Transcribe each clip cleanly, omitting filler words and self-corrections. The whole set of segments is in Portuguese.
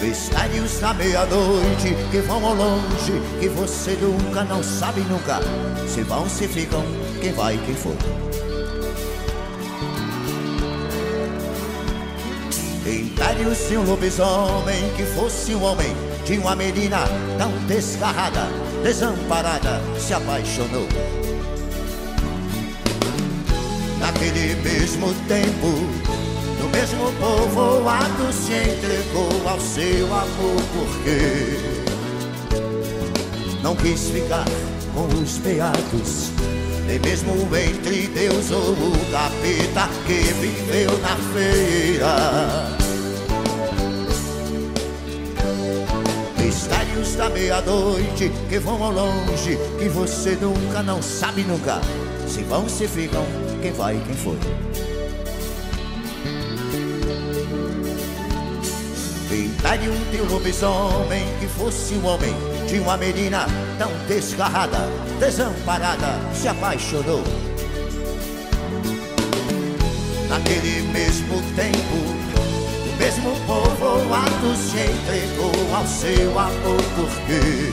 Mistérios da meia-noite que vão ao longe, que você nunca, não sabe nunca, se vão, se ficam, quem vai, quem foi. Impérios de um lobisomem que fosse um homem, de uma menina tão desgarrada, desamparada, se apaixonou. Naquele mesmo tempo, no mesmo povoado, se entregou ao seu amor, porque não quis ficar com os beatos, nem mesmo entre Deus ou o capeta que viveu na feira. Mistérios da meia-noite que vão ao longe, que você nunca, não sabe nunca, se vão, se ficam, quem vai, quem foi. Império de um lobisomem que fosse um homem, de uma menina tão desgarrada, desamparada, se apaixonou. Naquele mesmo tempo, o mesmo povoado se entregou ao seu amor, porque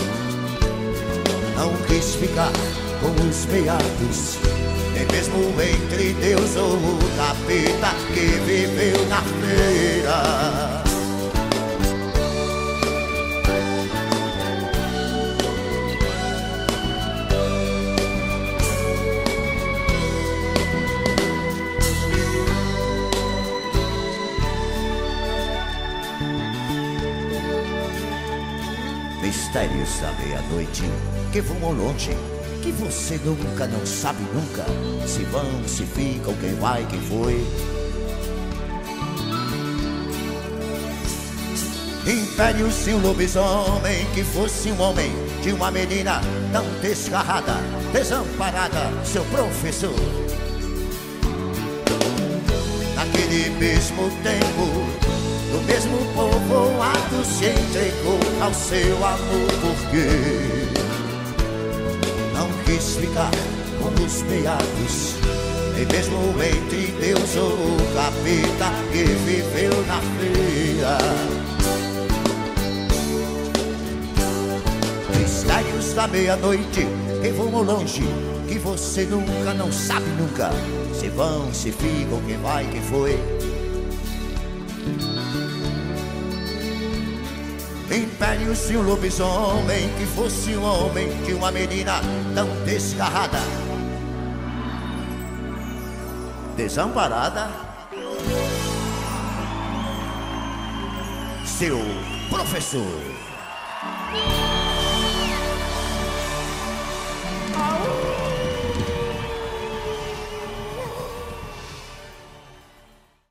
não quis ficar com os beatos, nem mesmo entre Deus ou o capeta que viveu na feira. Mistérios da meia-noite que vão ao longe, que você nunca, não sabe nunca, se vão, se ficam, quem vai, quem foi. Impérios de um lobisomem que fosse um homem, de uma menina tão desgarrada, desamparada, seu professor. Naquele mesmo tempo, no mesmo povoado, se entregou ao seu amor, porque não quis ficar com os beatos, nem mesmo entre Deus ou o capeta que viveu na feira. Mistérios da meia-noite que vão ao longe, que você nunca, não sabe nunca, se vão, se ficam, quem vai, quem foi. Impérios de um lobisomem que fosse um homem, de uma menina tão desgarrada, desamparada, seu professor.